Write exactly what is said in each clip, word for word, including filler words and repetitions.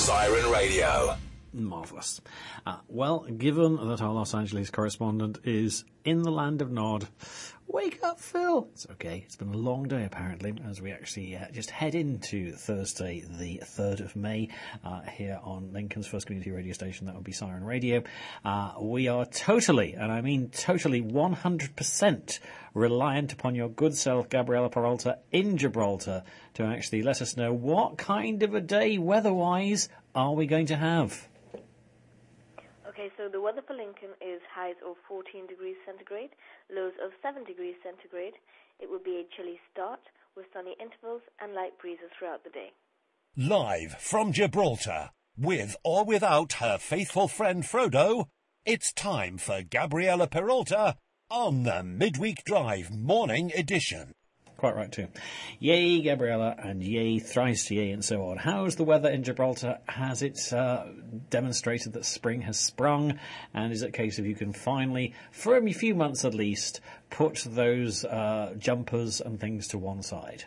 Siren Radio. Marvellous. Uh, well, given that our Los Angeles correspondent is in the land of Nod, wake up, Phil. It's okay. It's been a long day, apparently, as we actually uh, just head into Thursday, the third of May, uh, here on Lincoln's first community radio station. That would be Siren Radio. Uh, we are totally, and I mean totally one hundred percent reliant upon your good self, Gabriella Peralta, in Gibraltar, to actually let us know what kind of a day, weather-wise, are we going to have. Okay, so the weather for Lincoln is highs of fourteen degrees centigrade, lows of seven degrees centigrade. It will be a chilly start with sunny intervals and light breezes throughout the day. Live from Gibraltar, with or without her faithful friend Frodo, it's time for Gabriella Peralta on the Midweek Drive Morning Edition. Quite right, too. Yay, Gabriella, and yay, thrice yay, and so on. How's the weather in Gibraltar? Has it uh, demonstrated that spring has sprung? And is it a case of you can finally, for a few months at least, put those uh, jumpers and things to one side?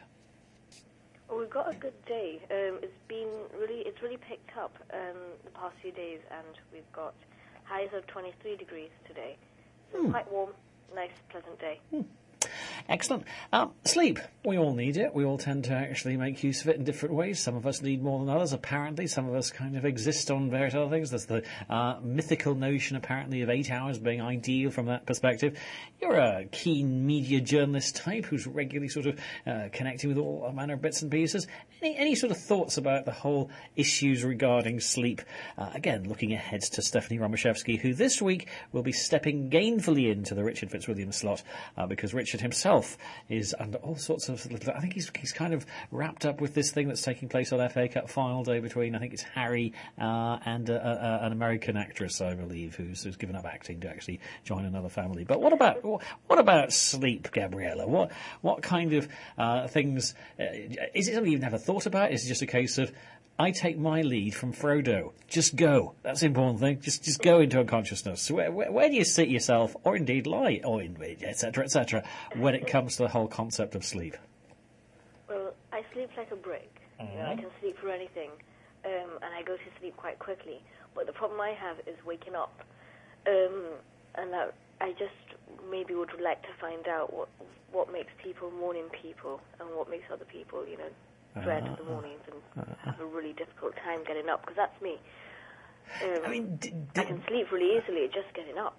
Well, we've got a good day. Um, it's been really, it's really picked up um, the past few days, and we've got highs of twenty-three degrees today. So Hmm. quite warm, nice, pleasant day. Hmm. Excellent. Um, sleep. We all need it. We all tend to actually make use of it in different ways. Some of us need more than others, apparently. Some of us kind of exist on various other things. There's the uh, mythical notion, apparently, of eight hours being ideal from that perspective. You're a keen media journalist type who's regularly sort of uh, connecting with all manner of bits and pieces. Any, any sort of thoughts about the whole issues regarding sleep? Uh, again, looking ahead to Stephanie Romashevsky, who this week will be stepping gainfully into the Richard Fitzwilliam slot, uh, because Richard himself is under all sorts of... I think he's he's kind of wrapped up with this thing that's taking place on F A Cup final day between, I think it's Harry uh, and uh, uh, an American actress, I believe, who's, who's given up acting to actually join another family. But what about what about sleep, Gabriella? What what kind of uh, things... Uh, is it something you've never thought about? Is it just a case of, I take my lead from Frodo. Just go. That's the important thing. Just just go into unconsciousness. Where, where, where do you sit yourself, or indeed lie, or et cetera, et cetera, when it comes to the whole concept of sleep? Well, I sleep like a brick. Mm-hmm. You know, I can sleep for anything, um, and I go to sleep quite quickly. But the problem I have is waking up, um, and that I just maybe would like to find out what what makes people morning people, and what makes other people, you know, dread uh, the mornings and uh, have a really difficult time getting up, because that's me. Um, I mean, d- d- I can sleep really easily just getting up.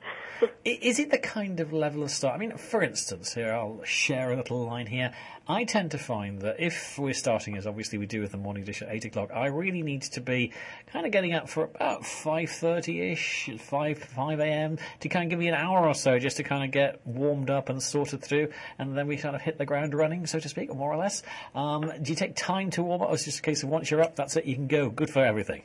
Is it the kind of level of start? I mean, for instance, here, I'll share a little line here. I tend to find that if we're starting, as obviously we do with the morning dish at eight o'clock, I really need to be kind of getting up for about five thirty-ish, five, five a.m. to kind of give me an hour or so just to kind of get warmed up and sorted through, and then we kind of hit the ground running, so to speak, more or less. Um, do you take time to warm up, or is it just a case of once you're up, that's it, you can go, good for everything?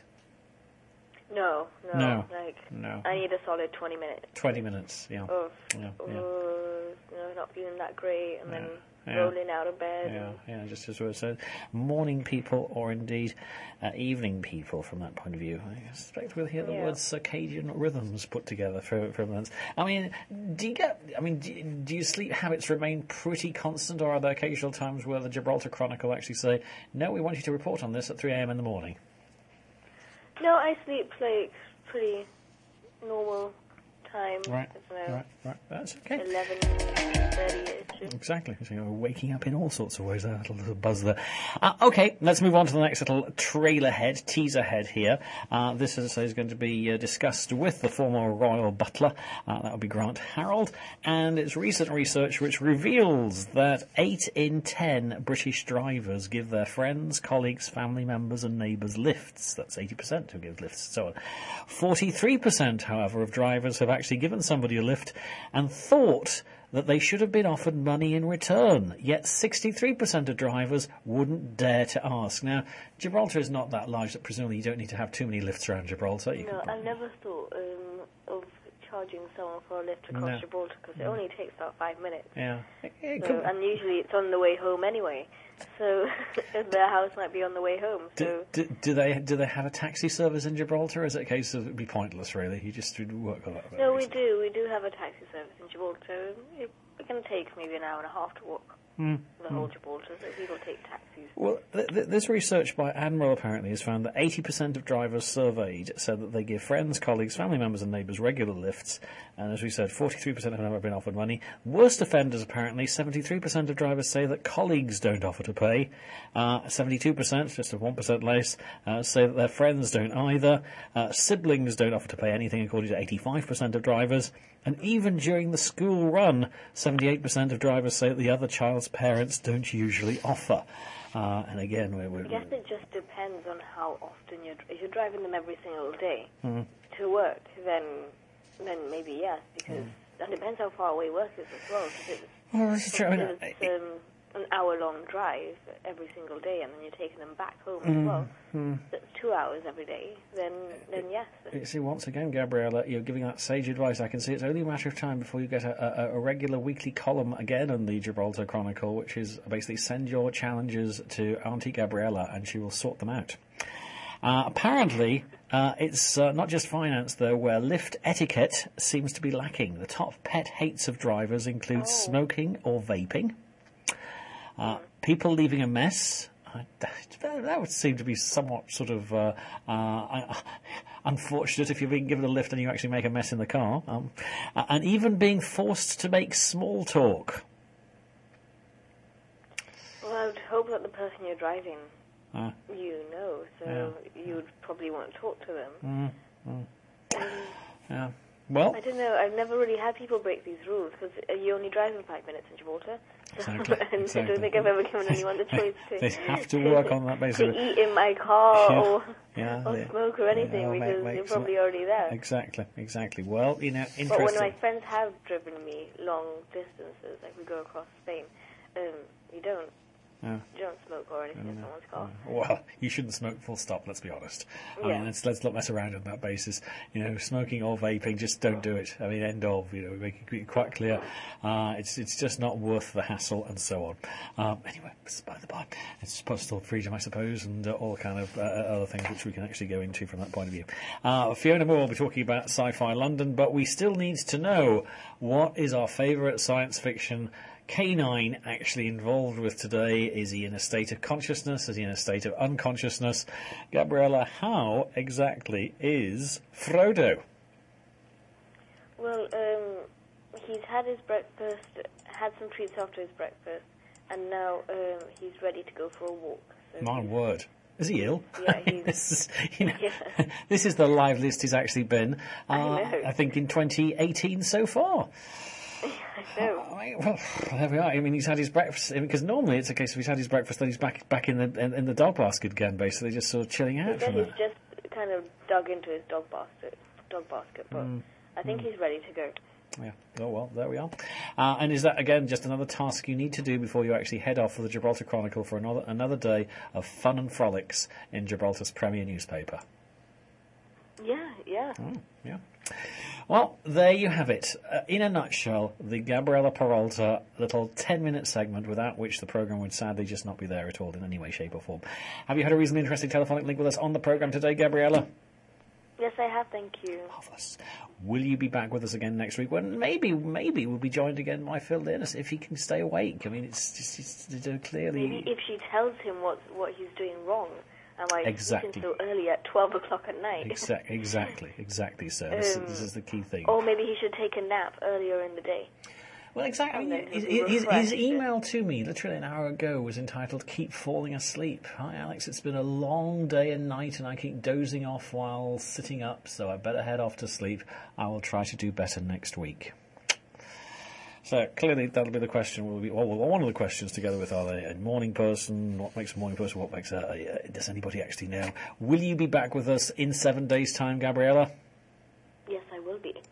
No, no, no, like, no. I need a solid twenty minutes. twenty minutes, yeah. Of, yeah, uh, yeah. you know, not feeling that great, and yeah, then yeah. rolling out of bed. Yeah, and... yeah, just as we said, morning people, or indeed uh, evening people from that point of view. I suspect we'll hear the yeah. word circadian rhythms put together for for months. I mean, do you get? I mean, do, do your sleep habits remain pretty constant, or are there occasional times where the Gibraltar Chronicle actually say, "No, we want you to report on this at three a.m. in the morning"? No, I sleep like pretty normal time. Right, know, right, right. That's okay. eleven thirty-ish. Exactly. So you're waking up in all sorts of ways. That little buzz there. Uh, okay, let's move on to the next little trailer head, teaser head here. Uh, this is, is going to be uh, discussed with the former royal butler. Uh, that would be Grant Harold. And it's recent research which reveals that eight in ten British drivers give their friends, colleagues, family members and neighbours lifts. That's eighty percent who give lifts and so on. forty-three percent, however, of drivers have actually given somebody a lift and thought that they should have been offered money in return, yet sixty-three percent of drivers wouldn't dare to ask. Now, Gibraltar is not that large that presumably you don't need to have too many lifts around Gibraltar. You no, could... I never thought um, of charging someone for a lift across no. Gibraltar, because it no. only takes about five minutes. Yeah. It, it so, could... And usually it's on the way home anyway. So their house might be on the way home. So do, do, do they do they have a taxi service in Gibraltar? Or is it a case of it'd be pointless, really? You just would work on that. No, we do. We do have a taxi service in Gibraltar. It, it can take maybe an hour and a half to walk. Mm. the whole Gibraltar, so people take taxis. Well, th- th- this research by Admiral apparently has found that eighty percent of drivers surveyed said that they give friends, colleagues, family members and neighbours regular lifts, and as we said, forty-three percent have never been offered money. Worst offenders, apparently, seventy-three percent of drivers say that colleagues don't offer to pay, uh, seventy-two percent, just a one percent less, uh, say that their friends don't either, uh, siblings don't offer to pay anything according to eighty-five percent of drivers, and even during the school run, seventy-eight percent of drivers say that the other child's parents don't usually offer. Uh, and again, we're, we're, I guess it just depends on how often you're... If you're driving them every single day mm. to work, then then maybe yes, because... Mm. And it depends how far away work is as well. Because it's, well, that's true. I mean, it's um, an hour-long drive every single day, and then you're taking them back home mm, as well. Mm. That's two hours every day. Then, then yes. You see, once again, Gabriella, you're giving that sage advice. I can see it's only a matter of time before you get a, a, a regular weekly column again on the Gibraltar Chronicle, which is basically send your challenges to Auntie Gabriella, and she will sort them out. Uh, apparently, uh, it's uh, not just finance, though, where lift etiquette seems to be lacking. The top pet hates of drivers include oh. smoking or vaping, uh, people leaving a mess. Uh, that, that would seem to be somewhat sort of uh, uh, unfortunate if you're being given a lift and you actually make a mess in the car. Um, uh, and even being forced to make small talk. Well, I would hope that the person you're driving... Uh, you know, so yeah. you would probably want to talk to them. Mm, mm. Um, yeah. Well, I don't know. I've never really had people break these rules because you only drive in five minutes in Gibraltar. So, exactly, and exactly. I don't think I've ever given anyone the choice to. They have to work on that basis. to eat in my car yeah. or, yeah, or yeah. smoke or anything yeah, because make, make you're probably already there. Exactly, exactly. Well, you know, interesting. But when my friends have driven me long distances, like we go across Spain, um, you don't. Yeah. You don't smoke or anything in someone's car. Well, you shouldn't smoke, full stop, let's be honest. I yeah. mean, let's, let's not mess around on that basis. You know, smoking or vaping, just don't do it. I mean, end of, you know, make it quite clear. Uh, it's it's just not worth the hassle and so on. Um, anyway, by the by, it's postal freedom, I suppose, and uh, all kind of uh, other things which we can actually go into from that point of view. Uh, Fiona Moore will be talking about Sci-Fi London, but we still need to know what is our favourite science fiction canine actually involved with today. Is he in a state of consciousness? Is he in a state of unconsciousness? Gabriella, how exactly is Frodo? Well, um, he's had his breakfast, had some treats after his breakfast, and now um, he's ready to go for a walk. So My word. Is he ill? Yeah, he's... this, is, you know, yeah. this is the liveliest he's actually been, uh, I know. I think, in twenty eighteen so far. I know. Uh, well, there we are. I mean, he's had his breakfast, because normally it's a case of he's had his breakfast, then he's back back in the in, in the dog basket again, basically, just sort of chilling out He said from he's it. just kind of dug into his dog basket, dog basket, but Mm. I think Mm. he's ready to go. Yeah. Oh, well, there we are. Uh, and is that, again, just another task you need to do before you actually head off for the Gibraltar Chronicle for another another day of fun and frolics in Gibraltar's premier newspaper? Yeah, yeah. Mm, yeah. Well, there you have it. Uh, in a nutshell, the Gabriella Peralta little ten-minute segment without which the programme would sadly just not be there at all in any way, shape or form. Have you had a reasonably interesting telephonic link with us on the programme today, Gabriella? Yes, I have, thank you. Marvellous. Will you be back with us again next week? When maybe, maybe we'll be joined again by Phil Dennis if he can stay awake. I mean, it's just it's, it's, uh, clearly... Maybe if she tells him what what he's doing wrong. Am I Exactly. sleeping so early at twelve o'clock at night? Exa- exactly, exactly, sir. This, Um, this is the key thing. Or maybe he should take a nap earlier in the day. Well, exactly. I And mean, then his, he'll be his, his refreshed. email to me, literally an hour ago, was entitled "Keep Falling Asleep." Hi, Alex. It's been a long day and night, and I keep dozing off while sitting up, so I better head off to sleep. I will try to do better next week. So clearly, that'll be the question. Will be well, one of the questions, together with are they a morning person? What makes a morning person? What makes a, a, a does anybody actually know? Will you be back with us in seven days' time, Gabriella? Yes, I will be.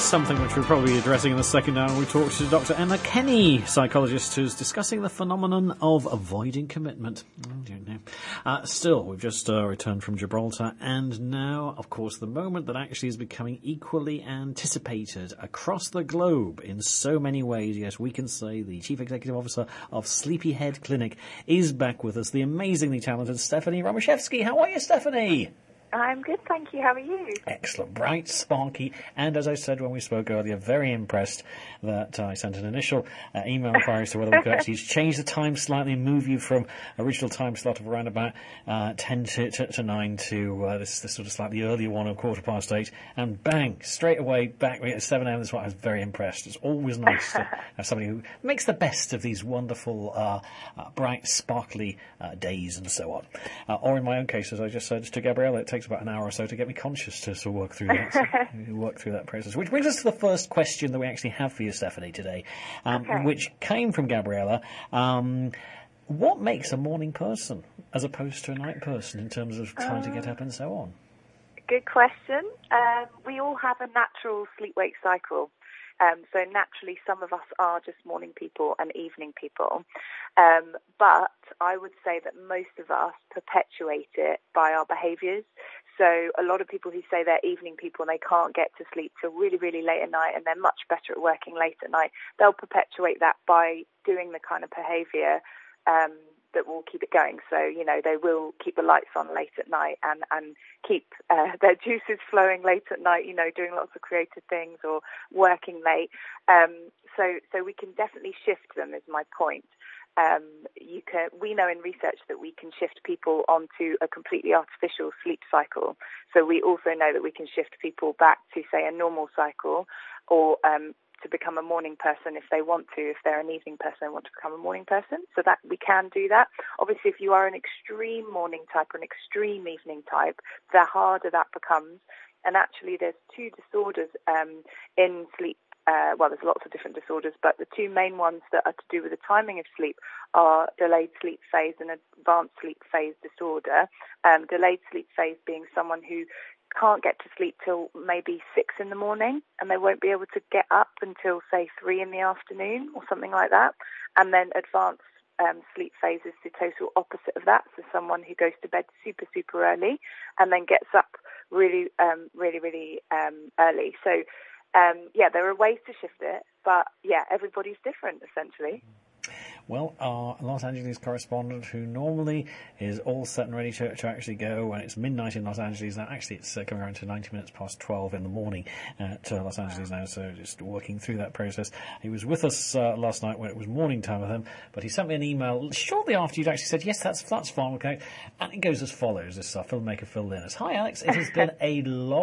something which we'll probably be addressing in the second hour. We talked to Doctor Emma Kenny, psychologist, who's discussing the phenomenon of avoiding commitment. Oh, dear, no. Uh, still, we've just uh, returned from Gibraltar, and now, of course, the moment that actually is becoming equally anticipated across the globe in so many ways. Yes, we can say the Chief Executive Officer of Sleepyhead Clinic is back with us, the amazingly talented Stephanie Romashevsky. How are you, Stephanie? I'm good, thank you. How are you? Excellent. Bright, sparky, and as I said when we spoke earlier, very impressed that uh, I sent an initial uh, email inquiry as to whether we could actually change the time slightly and move you from original time slot of around about uh, ten to, to, to nine to uh, this, this sort of slightly earlier one of quarter past eight, and bang, straight away back at seven a.m. That's why I was very impressed. It's always nice to have somebody who makes the best of these wonderful, uh, uh, bright, sparkly uh, days and so on. Uh, or in my own case, as I just said to Gabriella, it takes about an hour or so to get me conscious to, to work through that so work through that process. Which brings us to the first question that we actually have for you, Stephanie, today, um, okay. which came from Gabriella. Um, what makes a morning person as opposed to a night person in terms of trying um, to get up and so on? Good question. Um, we all have a natural sleep-wake cycle. Um, so naturally, some of us are just morning people and evening people. Um, but I would say that most of us perpetuate it by our behaviours. So a lot of people who say they're evening people and they can't get to sleep till really, really late at night and they're much better at working late at night, they'll perpetuate that by doing the kind of behaviour um, that will keep it going. So, you know, they will keep the lights on late at night and, and keep uh, their juices flowing late at night, you know, doing lots of creative things or working late. Um, so, so we can definitely shift them is my point. Um, you can, we know in research that we can shift people onto a completely artificial sleep cycle. So we also know that we can shift people back to, say, a normal cycle or um, to become a morning person if they want to. If they're an evening person, they want to become a morning person. So that we can do that. Obviously, if you are an extreme morning type or an extreme evening type, the harder that becomes. And actually, there's two disorders um, in sleep. Uh, well, there's lots of different disorders, but the two main ones that are to do with the timing of sleep are delayed sleep phase and advanced sleep phase disorder. Um, delayed sleep phase being someone who can't get to sleep till maybe six in the morning and they won't be able to get up until, say, three in the afternoon or something like that. And then advanced um, sleep phase is the total opposite of that. So someone who goes to bed super, super early and then gets up really, um, really, really um, early. So Um, yeah, there are ways to shift it, but yeah, everybody's different, essentially. Well, our Los Angeles correspondent, who normally is all set and ready to, to actually go when it's midnight in Los Angeles now, actually it's uh, coming around to ninety minutes past twelve in the morning at uh, Los Angeles now, so just working through that process. He was with us uh, last night when it was morning time with him, but he sent me an email shortly after you'd actually said, yes, that's that's fine, okay. And it goes as follows, this uh, filmmaker Phil Linus. Hi, Alex, it has been a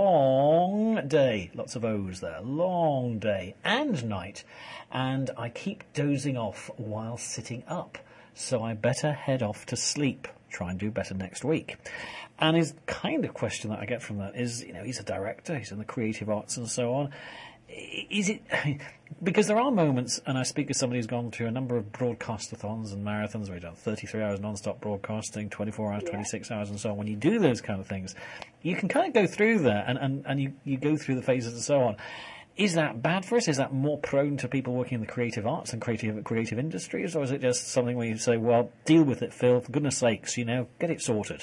long day, lots of O's there, long day and night, and I keep dozing off while sitting up, so I better head off to sleep. Try and do better next week. And his kind of question that I get from that is, you know, he's a director, he's in the creative arts and so on. Is it, because there are moments, and I speak as somebody who's gone through a number of broadcast-a-thons and marathons where you've done thirty-three hours non-stop broadcasting, twenty-four hours, yeah. twenty-six hours and so on. When you do those kind of things, you can kind of go through there and, and, and you, you go through the phases and so on. Is that bad for us? Is that more prone to people working in the creative arts and creative creative industries? Or is it just something where you say, well, deal with it, Phil, for goodness sakes, you know, get it sorted?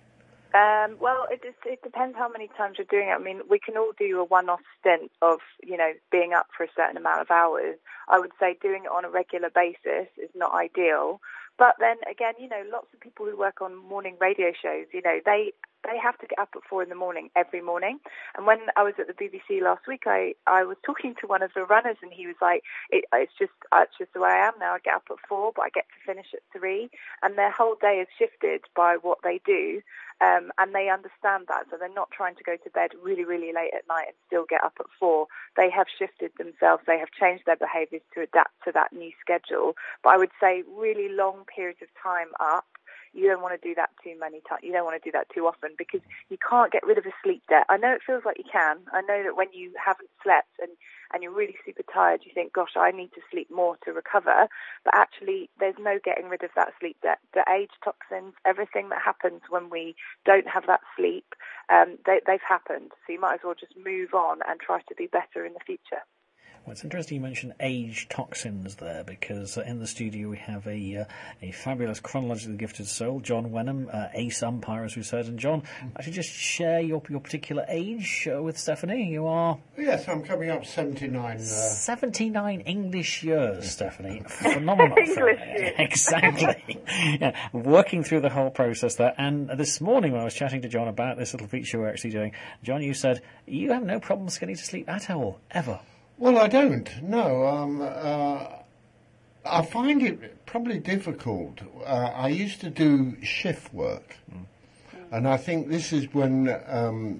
Um, well, it, just, it depends how many times you're doing it. I mean, we can all do a one-off stint of, you know, being up for a certain amount of hours. I would say doing it on a regular basis is not ideal. But then again, you know, lots of people who work on morning radio shows, you know, they they have to get up at four in the morning every morning. And when I was at the B B C last week, I, I was talking to one of the runners and he was like, it, it's just it's just the way I am now. I get up at four, but I get to finish at three. And their whole day is shifted by what they do. Um, and they understand that. So they're not trying to go to bed really, really late at night and still get up at four. They have shifted themselves. They have changed their behaviours to adapt to that new schedule. But I would say really long periods of time up, you don't want to do that too many times. You don't want to do that too often because you can't get rid of a sleep debt. I know it feels like you can. I know that when you haven't slept and, and you're really super tired, you think, gosh, I need to sleep more to recover. But actually, there's no getting rid of that sleep debt. The age toxins, everything that happens when we don't have that sleep, um, they, they've happened. So you might as well just move on and try to do better in the future. Well, it's interesting you mentioned age toxins there, because uh, in the studio we have a uh, a fabulous chronologically gifted soul, John Wenham, uh, ace umpire, as we said. And John, actually just share your your particular age uh, with Stephanie. You are... Yes, I'm coming up seventy-nine. Uh... seventy-nine English years, Stephanie. Phenomenal. English years. Exactly. Yeah, working through the whole process there. And this morning when I was chatting to John about this little feature we're actually doing, John, you said you have no problems getting to sleep at all, ever. Well, I don't, no. Um, uh, I find it probably difficult. Uh, I used to do shift work, mm. and I think this is when um,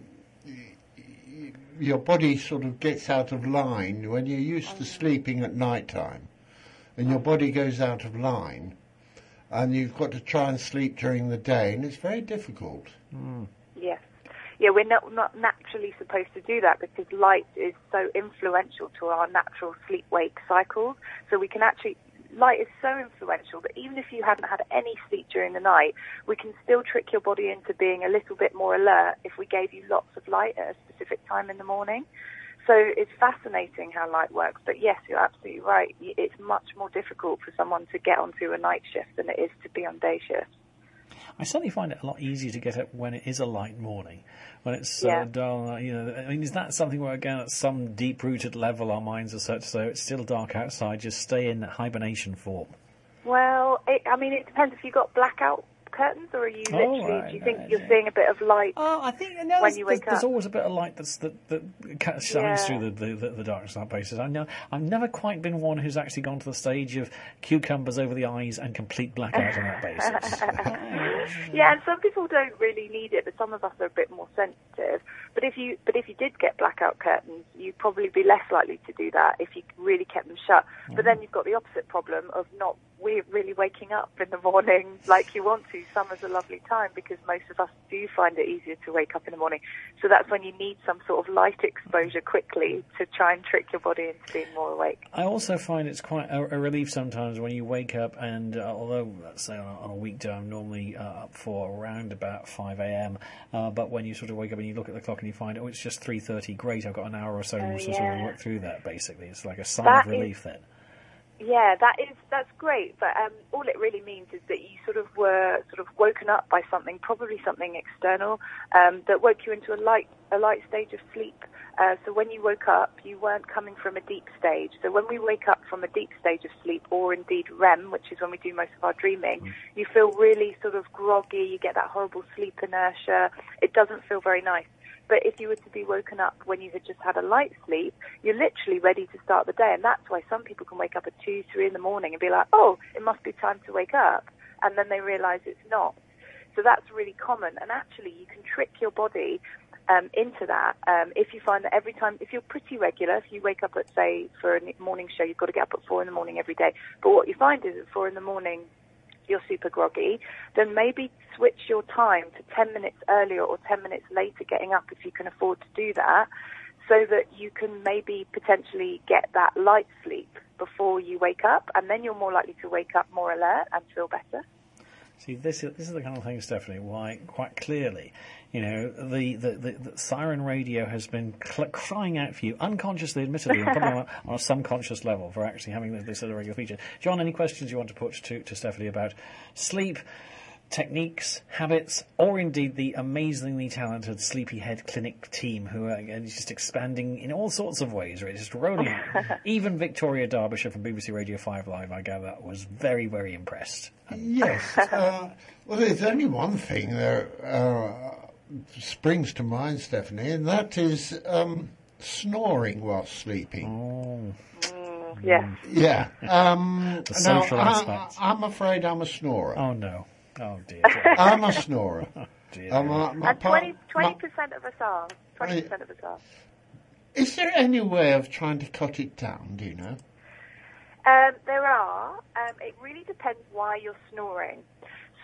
y- your body sort of gets out of line. When you're used to sleeping at night time, and your body goes out of line, and you've got to try and sleep during the day, and it's very difficult. Mm. Yes. Yeah, we're not, not naturally supposed to do that because light is so influential to our natural sleep-wake cycles. So we can actually, light is so influential that even if you haven't had any sleep during the night, we can still trick your body into being a little bit more alert if we gave you lots of light at a specific time in the morning. So it's fascinating how light works. But yes, you're absolutely right. It's much more difficult for someone to get onto a night shift than it is to be on day shift. I certainly find it a lot easier to get up when it is a light morning, when it's yeah. uh, dull. You know, I mean, is that something where, again, at some deep-rooted level, our minds are such so it's still dark outside, just stay in hibernation form? Well, it, I mean, it depends if you've got blackout curtains, or are you oh, literally? Right, do you think right, you're yeah. seeing a bit of light? Oh, I think no, when you wake there's, up, there's always a bit of light that's, that that shines yeah. through the, the, the darkness of that places. I know I've never quite been one who's actually gone to the stage of cucumbers over the eyes and complete blackout on that basis. Yeah, and some people don't really need it, but some of us are a bit more sensitive. But if you but if you did get blackout curtains, you'd probably be less likely to do that if you really kept them shut. Mm. But then you've got the opposite problem of not we're really waking up in the morning like you want to. Summer's a lovely time because most of us do find it easier to wake up in the morning. So that's when you need some sort of light exposure quickly to try and trick your body into being more awake. I also find it's quite a, a relief sometimes when you wake up and, uh, although, let's say on a, on a weekday I'm normally uh, up for around about five a.m., uh, but when you sort of wake up and you look at the clock and you find, oh, it's just three thirty, great, I've got an hour or so oh, to yeah. sort of work through that, basically. It's like a sign that of relief is- then. Yeah, that is that's great, but um, all it really means is that you sort of were sort of woken up by something, probably something external, um, that woke you into a light a light stage of sleep. Uh, so when you woke up, you weren't coming from a deep stage. So when we wake up from a deep stage of sleep, or indeed R E M, which is when we do most of our dreaming, mm. you feel really sort of groggy. You get that horrible sleep inertia. It doesn't feel very nice. But if you were to be woken up when you had just had a light sleep, you're literally ready to start the day. And that's why some people can wake up at two, three in the morning and be like, oh, it must be time to wake up. And then they realize it's not. So that's really common. And actually, you can trick your body um, into that um, if you find that every time, if you're pretty regular, if you wake up at, say, for a morning show, you've got to get up at four in the morning every day. But what you find is at four in the morning, you're super groggy, then maybe switch your time to ten minutes earlier or ten minutes later getting up if you can afford to do that, so that you can maybe potentially get that light sleep before you wake up, and then you're more likely to wake up more alert and feel better. See, this is, this is the kind of thing, Stephanie, why quite clearly, you know, the, the, the, the Siren Radio has been cl- crying out for you, unconsciously, admittedly, and probably on a, on a subconscious level, for actually having this, this as a regular feature. John, any questions you want to put to, to Stephanie about sleep, techniques, habits, or indeed the amazingly talented Sleepyhead Clinic team, who are again just expanding in all sorts of ways, right? Just rolling out. Even Victoria Derbyshire from B B C Radio five Live, I gather, was very, very impressed. Yes. Uh, well, there's only one thing that uh, springs to mind, Stephanie, and that is um, snoring while sleeping. Oh. Mm, yes. Yeah. Um, the social now, aspect. I, I'm afraid I'm a snorer. Oh, no. Oh, dear. I'm a snorer. Oh, dear. Um, uh, my And part- twenty percent of us are. twenty percent of us are. Is there any way of trying to cut it down, do you know? Um, there are. Um, it really depends why you're snoring.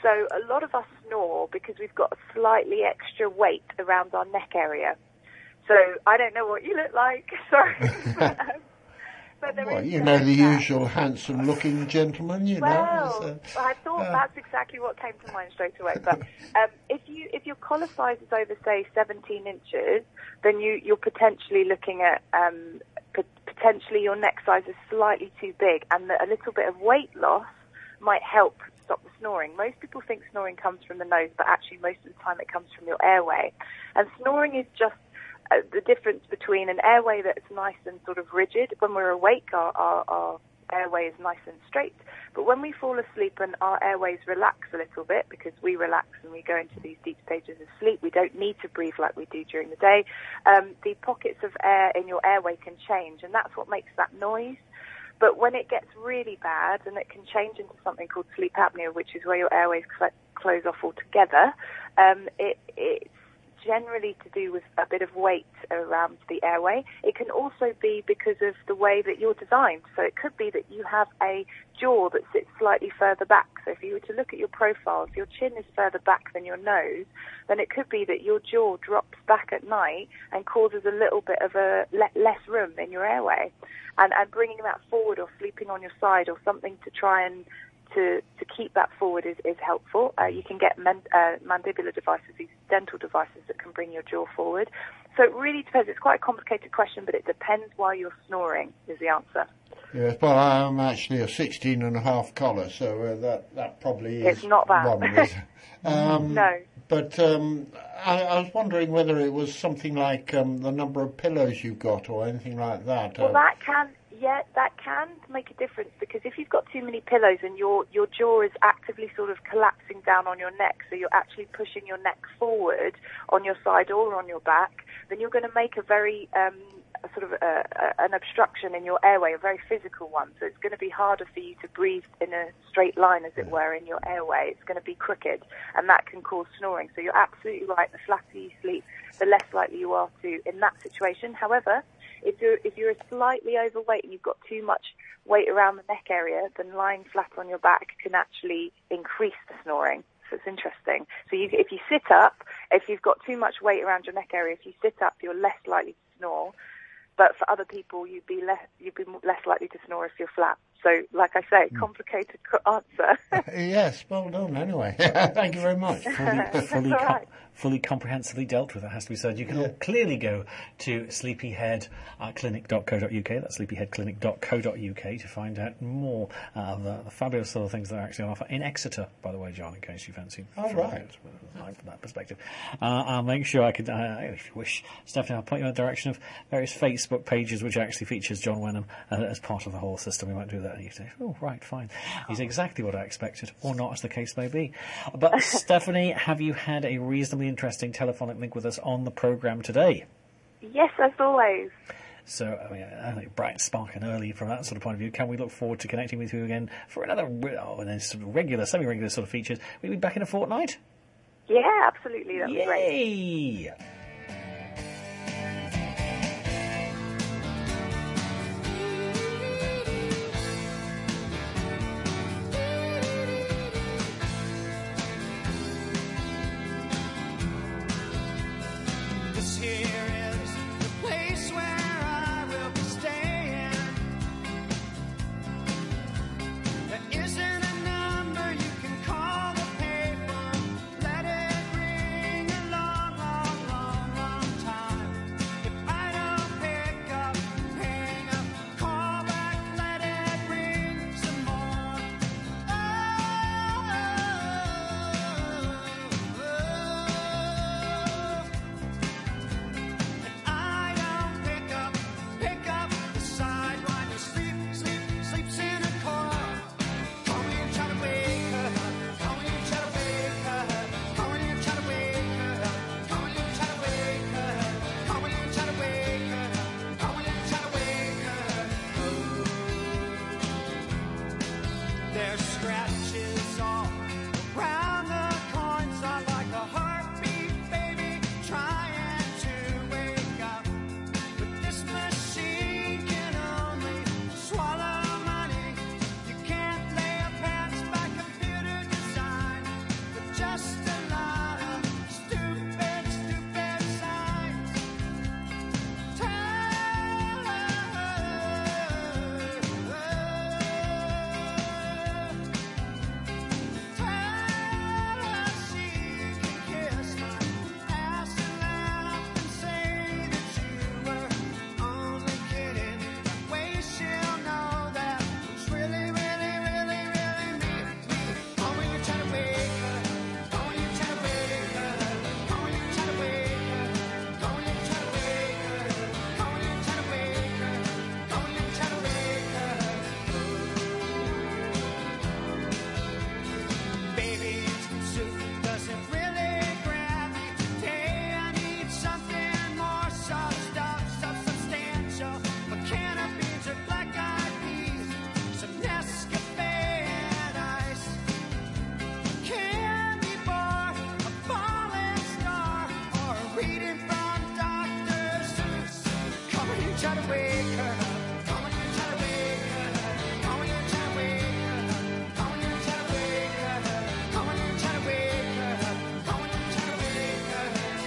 So a lot of us snore because we've got a slightly extra weight around our neck area. So I don't know what you look like, sorry. but, um, but there Well, is you know, the that. usual handsome-looking gentleman, you well, know. Uh, I thought uh, that's exactly what came to mind straight away. But um, if you if your collar size is over, say, seventeen inches, then you, you're potentially looking at um, p- potentially your neck size is slightly too big, and the, a little bit of weight loss might help stop the snoring. Most people think snoring comes from the nose, but actually most of the time it comes from your airway. And snoring is just uh, the difference between an airway that's nice and sort of rigid. When we're awake, our, our, our airway is nice and straight. But when we fall asleep and our airways relax a little bit, because we relax and we go into these deep stages of sleep, we don't need to breathe like we do during the day, um, the pockets of air in your airway can change, and that's what makes that noise. But when it gets really bad, and it can change into something called sleep apnea, which is where your airways cl- close off altogether, um, it, it's generally to do with a bit of weight around the airway. It can also be because of the way that you're designed. So it could be that you have a jaw that sits slightly further back. So if you were to look at your profile, if your chin is further back than your nose, then it could be that your jaw drops back at night and causes a little bit of a le- less room in your airway. And, and bringing that forward or sleeping on your side or something to try and to, to keep that forward is, is helpful. Uh, you can get men, uh, mandibular devices, these dental devices that can bring your jaw forward. So it really depends. It's quite a complicated question, but it depends why you're snoring is the answer. Yes, well, I'm actually a sixteen and a half collar, so uh, that, that probably is it's not that. one reason. um, no. But um, I, I was wondering whether it was something like um, the number of pillows you've got or anything like that. Well, uh, that can, yeah, that can make a difference, because if you've got too many pillows and your, your jaw is actively sort of collapsing down on your neck, so you're actually pushing your neck forward on your side or on your back, then you're going to make a very um, a sort of a, a, an obstruction in your airway, a very physical one. So it's going to be harder for you to breathe in a straight line, as it were, in your airway. It's going to be crooked, and that can cause snoring. So you're absolutely right. The flatter you sleep, the less likely you are to in that situation. However, if you're if you're slightly overweight and you've got too much weight around the neck area, then lying flat on your back can actually increase the snoring. So it's interesting. So you, if you sit up, if you've got too much weight around your neck area, if you sit up, you're less likely to snore. But for other people, you'd be less you'd be less likely to snore if you're flat. So, like I say, complicated answer. Yes, well done. Anyway, thank you very much. Fully, fully, all com- right. fully comprehensively dealt with. It has to be said. You can Yeah. clearly go to sleepyhead clinic dot co dot uk. That's sleepyhead clinic dot co dot uk to find out more uh, of the, the fabulous sort of things that are actually on offer in Exeter, by the way, John, in case you fancy. Oh, from right. that, from that perspective. Uh, I'll make sure I could, uh, if you wish, Stephanie, I'll point you in the direction of various Facebook pages which actually features John Wenham uh, as part of the whole system. We won't do that. And you say, oh, right, fine. He's exactly what I expected, or not, as the case may be. But Stephanie, have you had a reasonably interesting telephonic link with us on the programme today? Yes, as always. So, I mean, I think bright, spark and early from that sort of point of view. Can we look forward to connecting with you again for another oh, and then sort of regular, semi-regular sort of features? We'll be back in a fortnight? Yeah, absolutely. That'd be great. Yay! This here is the place where I will be staying. There isn't a number you can call the payphone. Let it ring a long, long, long try to wake her up. Come on and try to wake her up. Come on and try to wake her up. Come on and try to wake her up. Come on and try to wake her up. Come on and try to wake her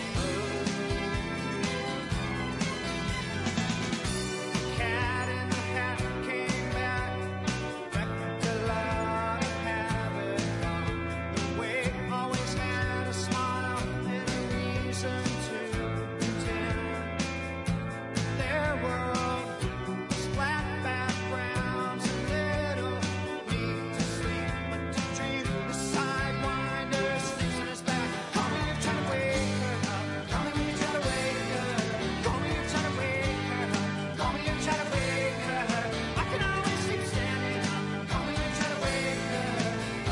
up. Cat in the hat came back, wrecked a lot of havoc. The wake always had a smile and a reason to pretend. Their world was flat backgrounds, a little need to sleep, but to dream. The sidewinder sleeps on his back. Call me and try to wake her up. Call me and try to wake her up. Call me and try to wake her up. Call me and try to wake her up. I can always sleep standing up. Call me and try to wake her up.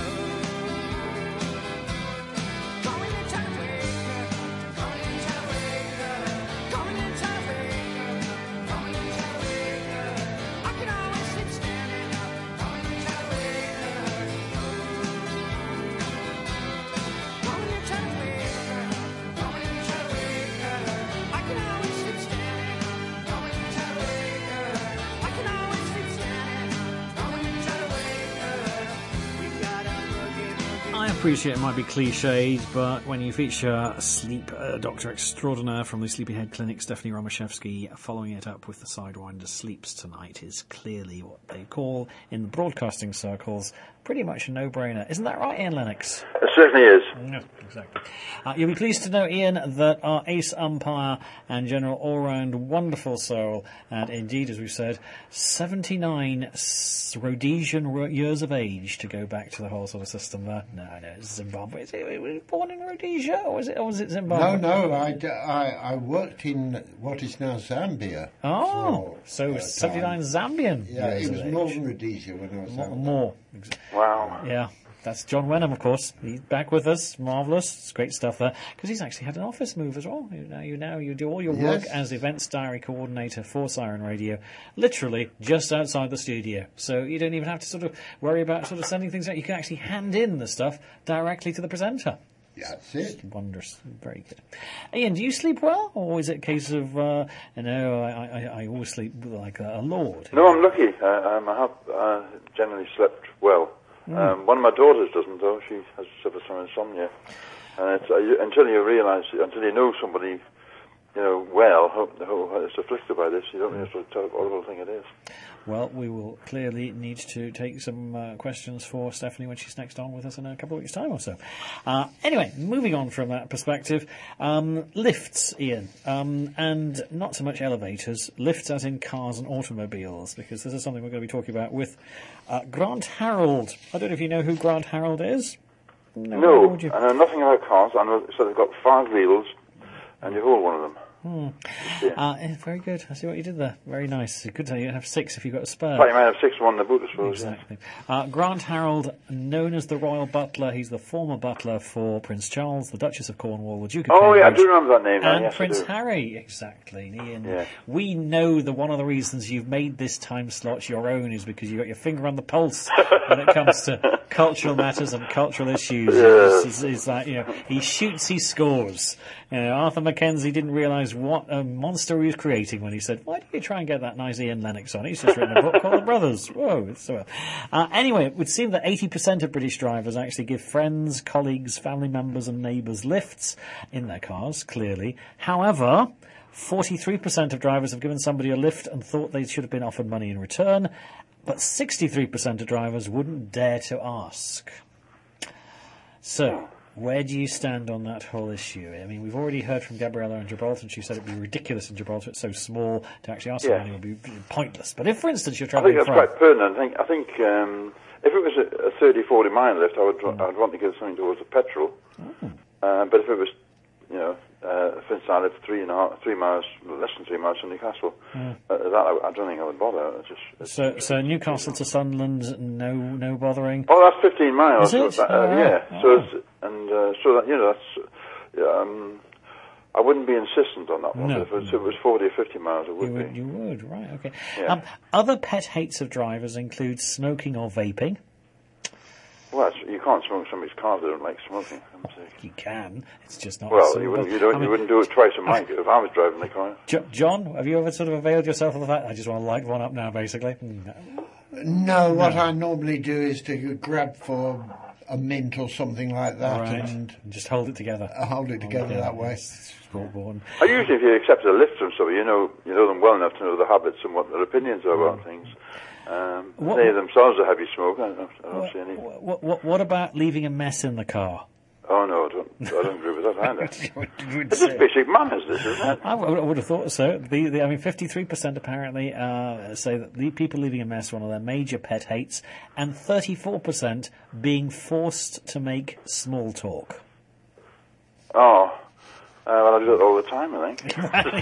Call me and try to wake her up. Call me and try to wake her up. Call me and try to wake her up. Call me and try to wake her up. I can always sleep standing up. Call me and try to wake her up. Call me and try to wake her up. Call me and try to wake her up. I can always sleep standing up. Call me and try to wake her up. I can always sleep standing up. Call me and try to wake her up. We got a boogie boogie. I appreciate it might be cliched, but when you feature sleep uh, doctor extraordinaire from the Sleepyhead Clinic, Stephanie Romashevsky, following it up with the Sidewinder Sleeps Tonight is clearly what they call, in the broadcasting circles, pretty much a no-brainer. Isn't that right, Ian Lennox? It certainly is. No, exactly. Uh, you'll be pleased to know, Ian, that our ace umpire and general all-round wonderful soul, and indeed, as we've said, seventy-nine s- Rhodesian ro- years of age to go back to the whole sort of system there. No, no, it's Zimbabwe. Is it, was it born in Rhodesia, or was it, or was it Zimbabwe? No, no, I, d- I, I worked in what is now Zambia. Oh, for, so uh, seventy-nine Zambian Yeah, years it was of age. Northern Rhodesia when I was More. out more. Wow. Yeah, that's John Wenham, of course. He's back with us. Marvellous. It's great stuff there. Because he's actually had an office move as well. You know, you now you do all your work Yes. as events diary coordinator for Siren Radio, literally just outside the studio. So you don't even have to sort of worry about sort of sending things out. You can actually hand in the stuff directly to the presenter. Yeah, that's it. Wondrous. Very good. Ian, do you sleep well? Or is it a case of, uh, you know, I, I, I always sleep like a, a lord? No, I'm lucky. Uh, um, I have uh, generally slept well. Um, one of my daughters doesn't, though. She has suffered from insomnia. And it's, uh, you, until you realise, until you know somebody, you know, well, who, who is afflicted by this, you don't know what a horrible thing it is. Well, we will clearly need to take some uh, questions for Stephanie when she's next on with us in a couple of weeks' time or so. Uh, anyway, moving on from that perspective, um, lifts, Ian, um, and not so much elevators, lifts as in cars and automobiles, because this is something we're going to be talking about with uh, Grant Harold. I don't know if you know who Grant Harold is? No, No, would you? I know nothing about cars. I know, so they've got five wheels, and you hold one of them. Hmm. Yeah. Uh, yeah, very good. I see what you did there. Very nice. Good to you have six if you've got a spare. But you might have six one in the boot, I suppose. yeah. Exactly. Uh, Grant Harold, known as the Royal Butler, he's the former butler for Prince Charles, the Duchess of Cornwall, the Duke of Oh, yeah, I Cambridge, do remember that name now. and Yes, I Prince do. Harry. Exactly. Ian, Yeah. we know that one of the reasons you've made this time slot your own is because you've got your finger on the pulse when it comes to cultural matters and cultural issues. Yes. Is, is that, you know, he shoots, he scores. You know, Arthur Mackenzie didn't realise what a monster he was creating when he said, why do you try and get that nice Ian Lennox on? He's just written a book called The Brothers. Whoa. It's so, uh, anyway, it would seem that eighty percent of British drivers actually give friends, colleagues, family members and neighbours lifts in their cars, clearly. However, forty-three percent of drivers have given somebody a lift and thought they should have been offered money in return, but sixty-three percent of drivers wouldn't dare to ask. So, where do you stand on that whole issue? I mean, we've already heard from Gabriella in Gibraltar, and she said it'd be ridiculous in Gibraltar. It's so small to actually ask Yeah. for money would be pointless. But if, for instance, you're I travelling think that's from... quite pertinent. I think, I think um, if it was a, a thirty, forty mile lift, I would Mm. I'd want to give something towards the petrol. Oh. Uh, but if it was, you know, uh, for instance, I live three and a half, three miles, less than three miles from Newcastle. Mm. Uh, that I, I don't think I would bother. It's just, it's, So, so Newcastle to Sunderland, no, no bothering. oh, that's fifteen miles. Is it? That, uh, Oh, right. Yeah. Oh. So it's, and uh, so that you know, that's. Um, I wouldn't be insistent on that one. No. But if it was, if it was forty or fifty miles, it would You would, be. you would, right? Okay. Yeah. Um, other pet hates of drivers include smoking or vaping. Well, it's, you can't smoke somebody's car that don't like smoking. I'm saying. You can. It's just not. Well, so you wouldn't. good. You don't. I mean, you wouldn't do it twice a night if I was driving the car. Jo- John, have you ever sort of availed yourself of the fact I just want to light one up now, basically? No. No, what I normally do is to grab for a mint or something like that Right. and And just hold it together. hold it together that way. Sport-born. I usually, if you accept a lift from somebody, you know, you know them well enough to know their habits and what their opinions are about things. Um, What- they themselves are heavy smoker. I don't, I don't see any. What, what, what about leaving a mess in the car? Oh no, I don't. I don't agree with that either. Would It's say- just basic manners, this, isn't it? I, w- I would have thought so. The, the, I mean, fifty-three percent apparently uh, say that the people leaving a mess one of their major pet hates, and thirty-four percent being forced to make small talk. Oh. Uh, well, I do it all the time, I think.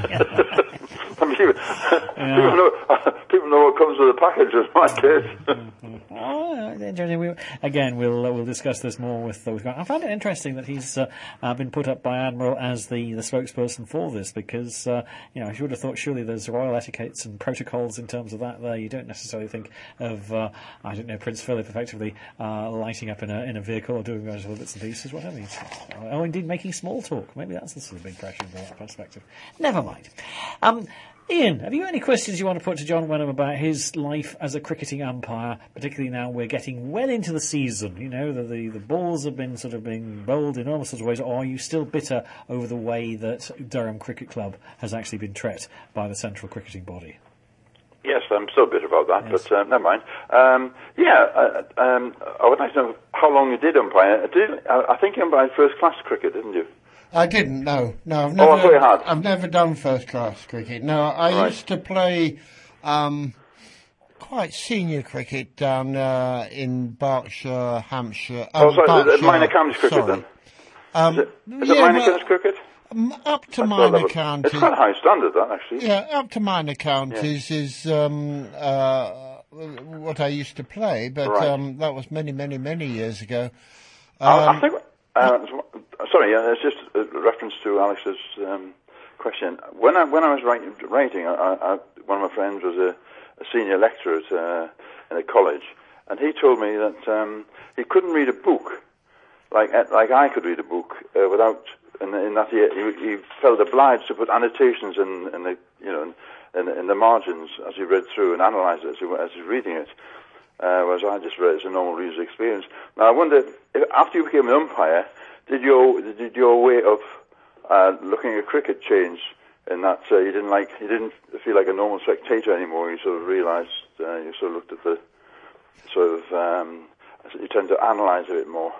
I mean, people, people, know, people know what comes with the package, in my case. Oh, interesting. We, again, we'll uh, we'll discuss this more with. Uh, with I found it interesting that he's uh, uh, been put up by Admiral as the, the spokesperson for this, because uh, you know I would have thought surely there's royal etiquettes and protocols in terms of that. There, you don't necessarily think of uh, I don't know Prince Philip effectively uh, lighting up in a in a vehicle or doing those little bits and pieces, whatever. He's, oh, indeed, making small talk. Maybe that's the sort of big pressure from that perspective. Never mind. Um, Ian, have you got any questions you want to put to John Wenham about his life as a cricketing umpire, particularly now we're getting well into the season? You know, the, the, the balls have been sort of being bowled in all sorts of ways, or are you still bitter over the way that Durham Cricket Club has actually been treated by the central cricketing body? Yes, I'm still bitter about that, Yes. but uh, never mind. Um, yeah, uh, um, I would like to know how long you did umpire. Did, I, I think you umpired first-class cricket, didn't you? I didn't, no. No, I've Oh, never, I thought you had. I've never done first-class cricket. No, I Right. used to play um, quite senior cricket down uh, in Berkshire, Hampshire. Oh, um, sorry, Berkshire, minor counties cricket sorry. then? Um, Is it, is it yeah, minor well, counties cricket? um, up to That's minor level. counties. It's quite a high standard, that, actually. Yeah, up to minor counties is um, uh, what I used to play, but Right. um, that was many, many, many years ago. I- Um, I think. Uh, sorry, uh, it's just a reference to Alex's um, question. When I when I was writing, writing I, I, one of my friends was a, a senior lecturer at, uh, in a college, and he told me that um, he couldn't read a book like like I could read a book uh, without. In, in that he, he, he felt obliged to put annotations in, in the you know in, in the margins as he read through and analysed it as he as he's reading it. Uh, whereas I just read it as a normal reader's experience. Now, I wonder, if, after you became an umpire, did your did your way of uh, looking at cricket change in that uh, you didn't like you didn't feel like a normal spectator anymore? You sort of realised uh, you sort of looked at the sort of um, you tend to analyse a bit more.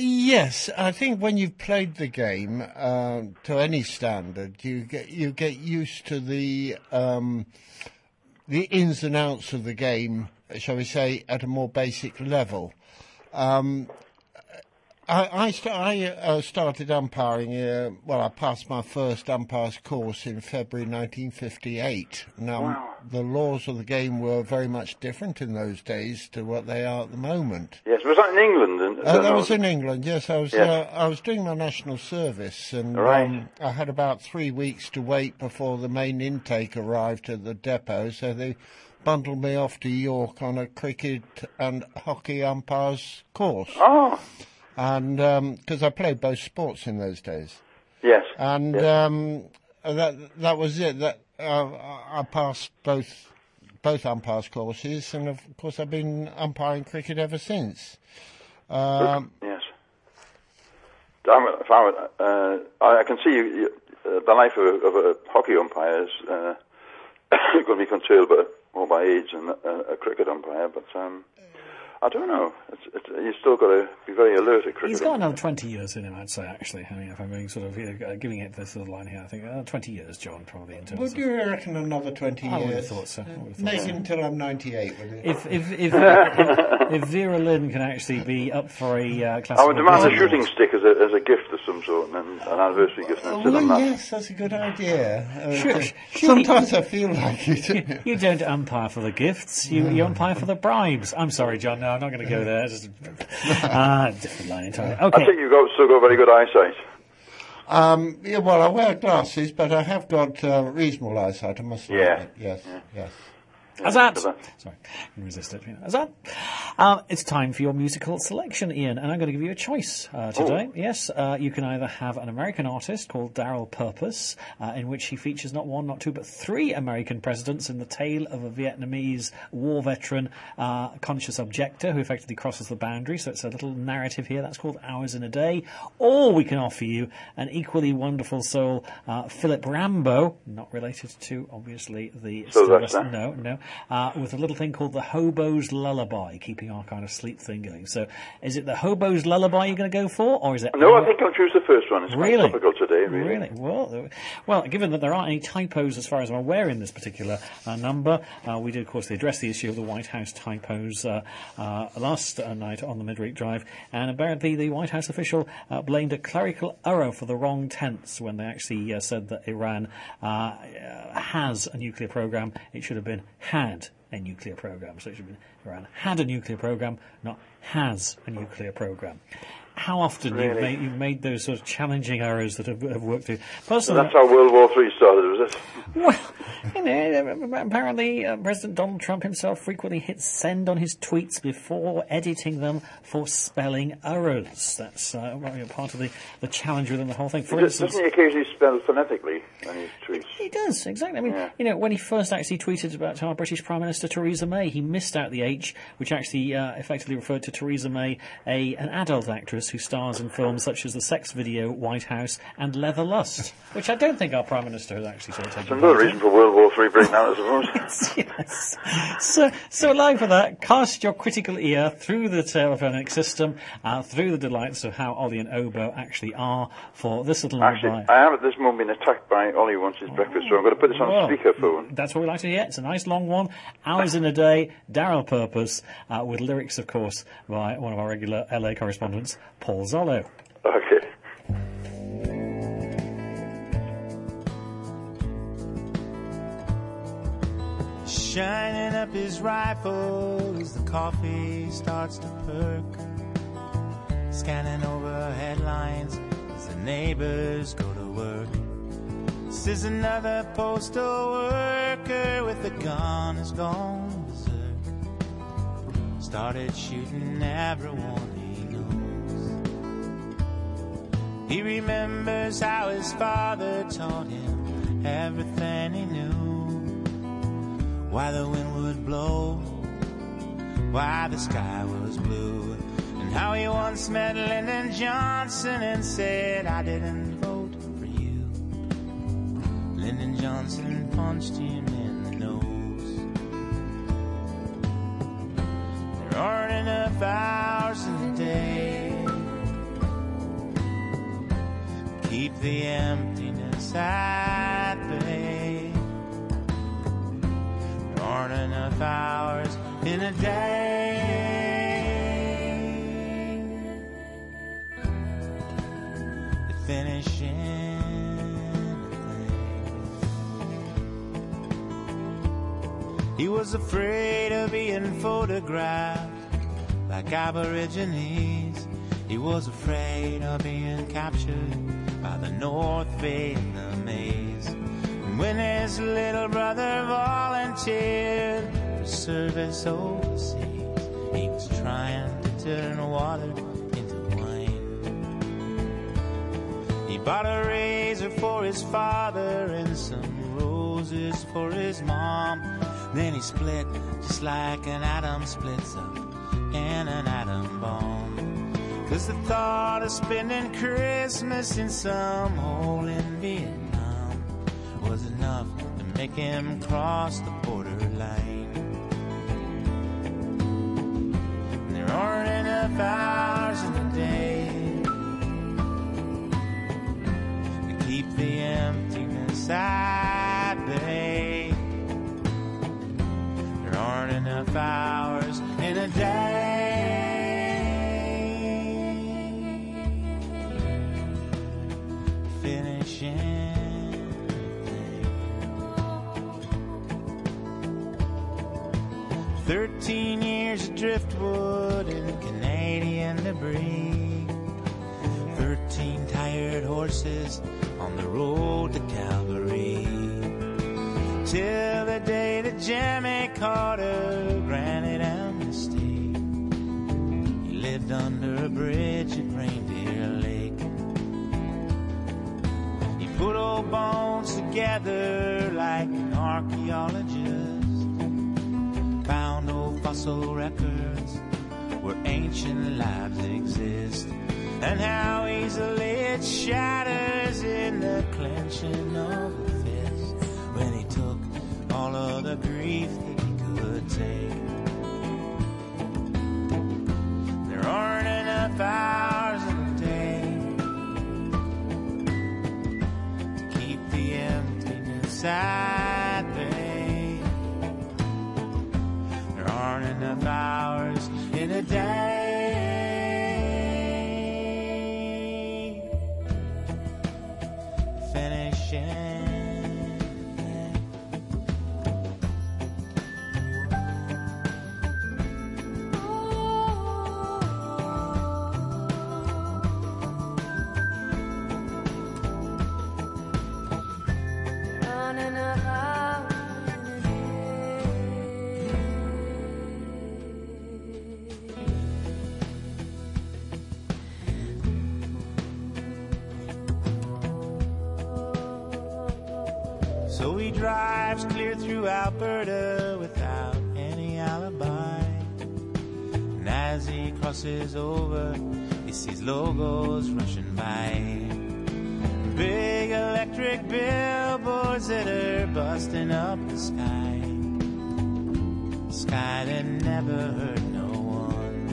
Yes, I think when you've played the game uh, to any standard, you get you get used to the um, the ins and outs of the game, shall we say, at a more basic level. Um, I I, st- I uh, started umpiring. Uh, well, I passed my first umpire's course in February nineteen fifty-eight. Now, Wow. the laws of the game were very much different in those days to what they are at the moment. Yes, was that in England? And, Uh, that was in England, yes. I was Yes. uh, I was doing my national service, and Right. um, I had about three weeks to wait before the main intake arrived at the depot, so they bundled me off to York on a cricket and hockey umpire's course. Oh, And because I played both sports in those days. yes. And yes. um, that that was it. That uh, I passed both both umpires courses, and of course I've been umpiring cricket ever since. Um, Yes. I'm, if I, were, uh, I I can see you, you, uh, the life of a, of a hockey umpire is uh, going to be controlled by, more by age than a, a cricket umpire, but um, I don't know. It's, it's, you've still got to be very alert at cricket. He's got another twenty years in him, I'd say, actually. I mean, if I'm being sort of you know, giving it this sort of line here, I think uh, twenty years, John, probably, in terms Would of... you reckon another twenty I would have years? thought so. I would have thought Make so. it until I'm ninety-eight, will you? If if if, if, if Vera Lynn can actually be up for a uh, classical... I would demand a Award. shooting stick as a, as a gift of some sort, and an anniversary gift, and sit Well, on that. yes, that's a good idea. Uh, Sure, t- sure. Sometimes I feel like it. You don't umpire for the gifts, you, you umpire for the bribes. I'm sorry, John, no, I'm not going to go there. Just, ah, different line entirely. I Okay. think you've got, still got very good eyesight. Um, yeah, well, I wear glasses, but I have got uh, reasonable eyesight, I must Yeah. admit. Yes, yes. Azat! Azat. Sorry, I can resist it. Azat! Um, it's time for your musical selection, Ian, and I'm going to give you a choice uh, today. Oh. Yes, uh, you can either have an American artist called Daryl Purpose, uh, in which he features not one, not two, but three American presidents in the tale of a Vietnamese war veteran, uh, conscious objector who effectively crosses the boundary. So it's a little narrative here. That's called Hours in a Day. Or we can offer you an equally wonderful soul, uh, Philip Rambo, not related to, obviously, the... Sylvester. No, no. Uh, with a little thing called the Hobo's Lullaby, keeping our kind of sleep thing going. So is it the Hobo's Lullaby you're going to go for, or is it... No, I think I'll choose the first one. It's Really? quite topical today, really. Really? Well, well, given that there aren't any typos as far as I'm aware in this particular uh, number, uh, we did, of course, address the issue of the White House typos uh, uh, last uh, night on the Midweek Drive, and apparently the White House official uh, blamed a clerical error for the wrong tense when they actually uh, said that Iran uh, has a nuclear program. It should have been had a nuclear program. So it should have been Iran had a nuclear program, not has a nuclear program. How often Really? you've, made, you've made those sort of challenging errors that have, have worked through. So Personally, that's how World War Three started, was it? well, you know, apparently uh, President Donald Trump himself frequently hits send on his tweets before editing them for spelling errors. That's uh, part of the, the challenge within the whole thing. For Does- instance, Doesn't he occasionally spell phonetically on his tweets? he does, exactly. I mean, Yeah. you know, when he first actually tweeted about our British Prime Minister Theresa May, he missed out the H, which actually uh, effectively referred to Theresa May, a an adult actress who stars in films such as the sex video White House and Leather Lust, which I don't think our Prime Minister has actually sort of taken. It's another part in. reason for World War Three breakdown, I suppose. Yes. So, so live for that, cast your critical ear through the telephonic system, uh, through the delights of how Ollie and Obo actually are for this little Actually, lullaby. I have at this moment been attacked by Ollie once his breakfast, so I'm going to put this on Well, speakerphone. That's what we like to hear. It's a nice long one. Hours in a Day, Daryl Purpose, uh, with lyrics, of course, by one of our regular L A correspondents, Paul Zollo. Okay. Shining up his rifle as the coffee starts to perk. Scanning over headlines as the neighbors go to work. This is another postal worker with a gun has gone berserk. Started shooting everyone he knows. He remembers how his father taught him everything he knew. Why the wind would blow, why the sky was blue, and how he once met Lyndon Johnson and said, I didn't vote for you. Lyndon Johnson punched him in the nose. There aren't enough hours in the day. Keep the emptiness at bay. Aren't enough hours in a day to finish anything. He was afraid of being photographed like Aborigines. He was afraid of being captured by the North Vietnamese. When his little brother volunteered for service overseas, he was trying to turn water into wine. He bought a razor for his father and some roses for his mom. Then he split just like an atom splits up in an atom bomb. 'Cause the thought of spending Christmas in some hole in Vietnam was enough to make him cross the borderline. And there aren't enough hours in the day to keep the emptiness at bay. There aren't enough hours in a day finishing. Thirteen years of driftwood and Canadian debris. Thirteen tired horses on the road to Calgary. Till the day that Jimmy Stanley Carter granted amnesty. He lived under a bridge at Reindeer Lake. He put old bones together like an archaeologist. Found old fossil records where ancient lives exist. And how easily it shatters in the clenching of a fist when he took all of the grief that he could take. There aren't enough hours in the day to keep the emptiness at bay. There aren't enough hours in a day finishing. So he drives clear through Alberta without any alibi. And as he crosses over, he sees logos rushing by. Big electric billboards that are busting up the sky. Sky that never hurt no one.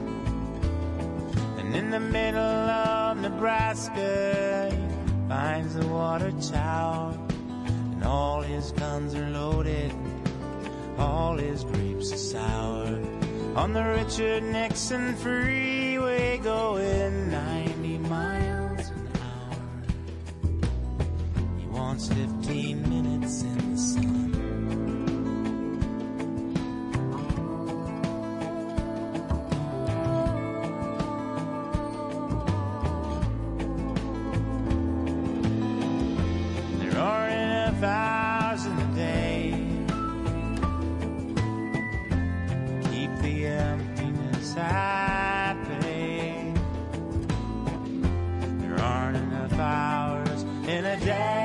And in the middle of Nebraska, he finds the water tower. And all his guns are loaded, all his grapes are sour. On the Richard Nixon freeway going ninety miles an hour. He wants fifteen minutes in the sun. There aren't enough hours in the day. Keep the emptiness at bay. There aren't enough hours in a day.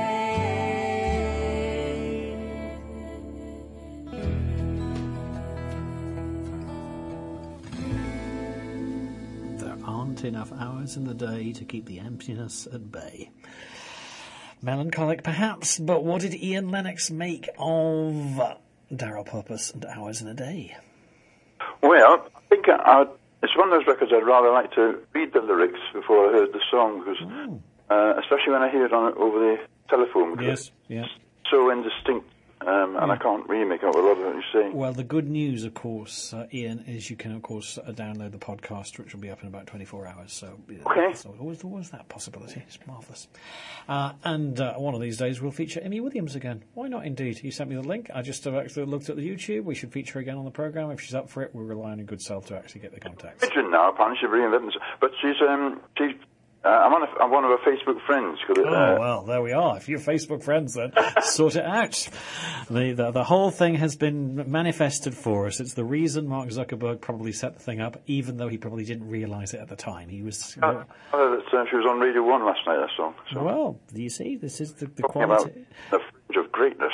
There aren't enough hours in the day to keep the emptiness at bay. Melancholic, perhaps, but what did Ian Lennox make of Daryl Purpose and Hours in a Day? Well, I think I, it's one of those records I'd rather like to read the lyrics before I heard the song, because uh, especially when I hear it on over the telephone, because Yes, yeah. it's so indistinct, um, and I can't really make out a lot of what you're saying. Well, the good news, of course, uh, Ian, is you can, of course, uh, download the podcast, which will be up in about twenty-four hours. So, yeah, Okay. so always, always that possibility. It's marvellous. Uh, and uh, one of these days we'll feature Emmy Williams again. Why not, indeed? You sent me the link. I just have actually looked at the YouTube. We should feature her again on the programme. If she's up for it, we rely on a good self to actually get the contacts. Pigeon now, apparently she's reinventing, but she's um, she's. Uh, I'm, on a, I'm one of her Facebook friends. 'Cause, uh, Oh, well, there we are. If you're Facebook friends, then sort it out. The, the the whole thing has been manifested for us. It's the reason Mark Zuckerberg probably set the thing up, even though he probably didn't realise it at the time. He was... I heard that uh, she was on Radio one last night, that song. So. Well, do you see? This is the, the Talking about quality... the fringe of greatness.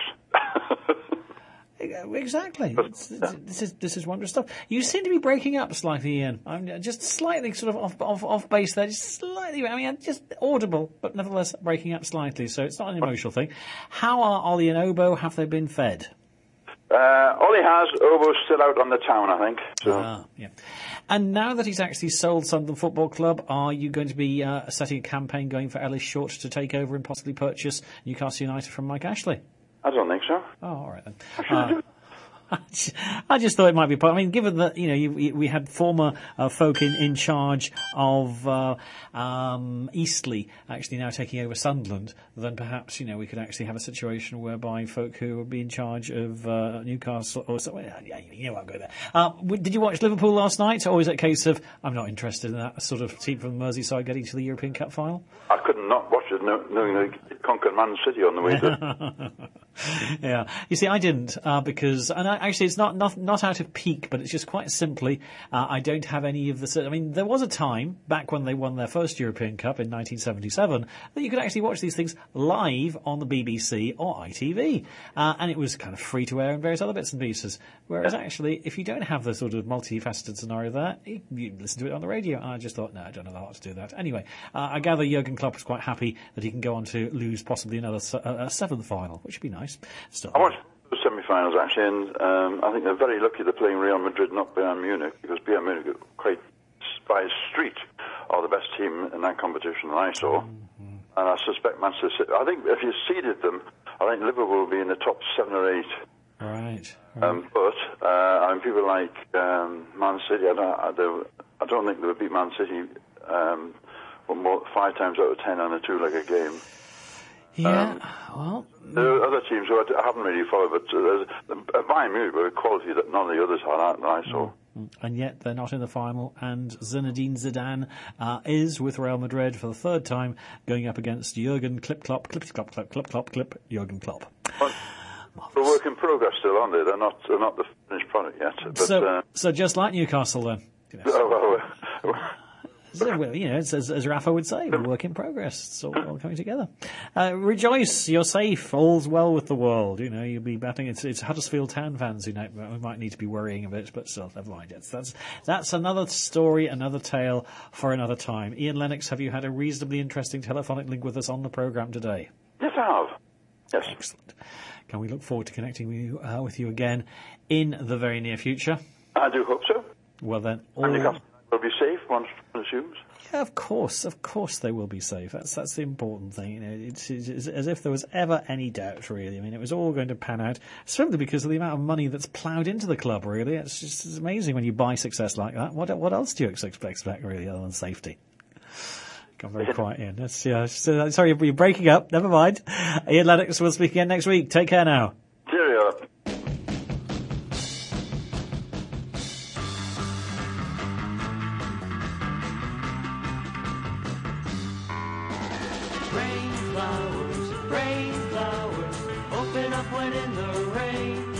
Exactly. It's, it's, this is this is wondrous stuff. You seem to be breaking up slightly, Ian. I'm just slightly sort of off off, off base there, just slightly. I mean, just audible, but nevertheless breaking up slightly. So it's not an emotional thing. How are Ollie and Obo? Have they been fed? Uh, Ollie has. Obo's still out on the town, I think. So. Ah, yeah. And now that he's actually sold Sunderland Football Club, are you going to be uh, setting a campaign going for Ellis Short to take over and possibly purchase Newcastle United from Mike Ashley? I don't think so. Oh, all right then. Uh, I just thought it might be part. I mean, given that you know you, you, we had former uh, folk in, in charge of uh, um, Eastleigh actually now taking over Sunderland, then perhaps you know we could actually have a situation whereby folk who would be in charge of uh, Newcastle or so. Yeah, you know, I'll go there. Uh, did you watch Liverpool last night, or is it a case of I'm not interested in that sort of team from Merseyside getting to the European Cup final? I couldn't not watch it, knowing they conquered Man City on the way there. Yeah, you see, I didn't uh, because, and I, actually, it's not, not not out of pique, but it's just quite simply, uh, I don't have any of the... I mean, there was a time, back when they won their first European Cup in nineteen seventy-seven, that you could actually watch these things live on the B B C or I T V. Uh, and it was kind of free to air and various other bits and pieces. Whereas actually, if you don't have the sort of multifaceted scenario there, you, you listen to it on the radio. And I just thought, no, I don't know how to do that. Anyway, uh, I gather Jurgen Klopp is quite happy that he can go on to lose possibly another se- uh, a seventh final, which would be nice. Still. I watched the semi-finals actually, and um, I think they're very lucky they're playing Real Madrid, not Bayern Munich, because Bayern Munich, are quite by street, are the best team in that competition that I saw. Mm-hmm. And I suspect Manchester City. I think if you seeded them, I think Liverpool will be in the top seven or eight. Right. right. Um, but uh, I mean, people like um, Man City, I don't, I don't, I don't think they would beat Man City um, more, five times out of ten on a two-legged game. Yeah, um, well... There are other teams who I, I haven't really followed, but there's uh, Bayern Munich with a quality that none of the others had that I saw. And yet they're not in the final, and Zinedine Zidane uh, is with Real Madrid for the third time, going up against Jurgen Klipp Klopp, Klipp Klopp, Klopp, Klopp, Klopp, Klipp, Jurgen Klopp. Well, they're work in progress still, aren't they? They're not, they're not the finished product yet. But, so, uh, so just like Newcastle then. You know, oh, well, so, well, you know, it's, as, as Rafa would say, we're work in progress. It's all, all coming together. Uh, rejoice, you're safe. All's well with the world. You know, you'll be batting. It's, it's Huddersfield Town fans who, know, who might need to be worrying a bit, but still, never mind. It's, that's that's another story, another tale for another time. Ian Lennox, have you had a reasonably interesting telephonic link with us on the programme today? Yes, I have. Yes. Excellent. Can we look forward to connecting with you, uh, with you again in the very near future? I do hope so. Well then, all... And Newcastle will be safe, one assumes. Yeah, of course, of course they will be safe. That's that's the important thing. You know, it's, it's, it's as if there was ever any doubt, really. I mean, it was all going to pan out simply because of the amount of money that's ploughed into the club. Really, it's just it's amazing when you buy success like that. What what else do you expect, expect really, other than safety? Got very quiet, Ian. That's, yeah, so, sorry, you're breaking up. Never mind. Ian Lennox will speak again next week. Take care now. Cheerio. Rain flowers, rain flowers, open up when in the rain.